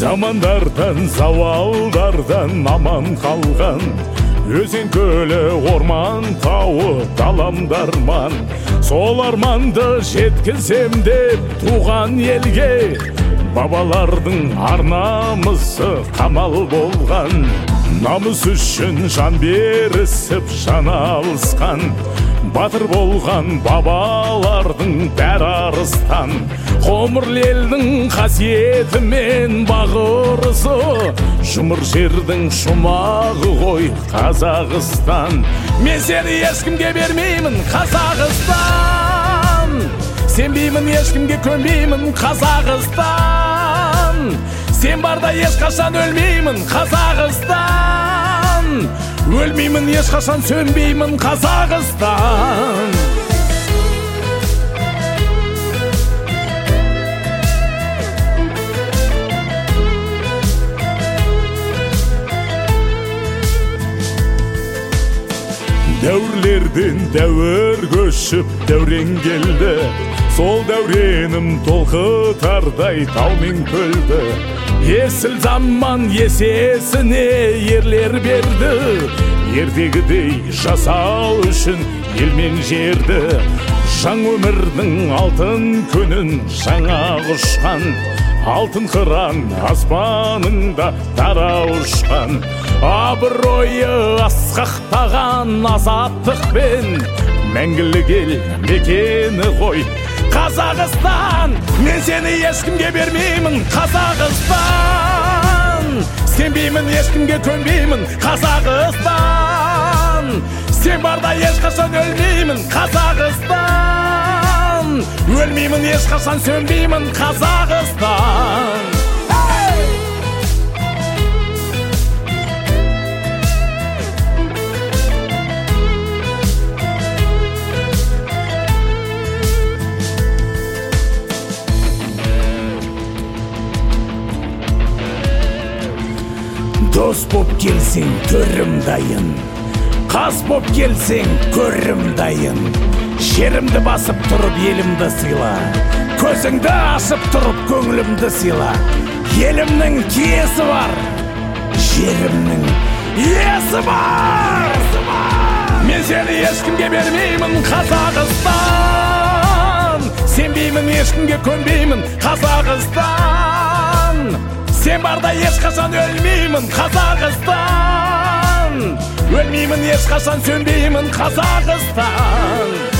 Замандардан, завалдардан аман қалған, өзен көлі, орман, тауы, даламдарман. Сол арманды жеткізем деп туған елге, бабалардың арнамысы қамал болған. Намыс үшін жан берісіп жана алысқан, батыр болған бабалардың бәрі арыстан. Қомырлы елдің қасиетімен бағырысы, жұмыр жердің шумағы ғой Қазақстан. Мен сені ешкімге бермеймін, Қазақстан. Сенбеймін, ешкімге көнбеймін, Қазақстан. Сен барда ешқашан өлмеймін, Қазақстан. Өлмеймін, ешқашан сөнбеймін, Қазақстан. Дәуірлерден дәуір көшіп дәурен келді, сол дәуренім толқытардай таумен көлді. Есіл заман есесіне ерлер берді, ертегідей жасау үшін ел мен жерді. Жаңа өмірдің алтын күнін жаңа құшқан, алтын қыран аспаныңда дара ұшқан. Абыройы асқақтаған азаттықпен, мәңгілік ел мекені ғой Қазақстан. Мен сені ешкімге бермеймін, Қазақстан. Сенбеймін, ешкімге көнбеймін, Қазақстан. Сен барда ешқашан өлмеймін, Қазақстан. Өлмеймін, ешқашан сөнбеймін, Қазақстан. Дос боп келсең төрім дайын, қас боп келсең көрім дайын. Жерімді басып тұрып елімді сыйла, көзіңді ашып тұрып көңілімді сыйла. Елімнің киесі бар, жерімнің иесі бар. Мен сені ешкімге бермеймін, Қазақстан. Сенбеймін, ешкімге көнбеймін, Қазақстан. Сен барда ешқашан өлмеймін, Қазақстан. Өлмеймін, ешқашан сөнбеймін, Қазақстан.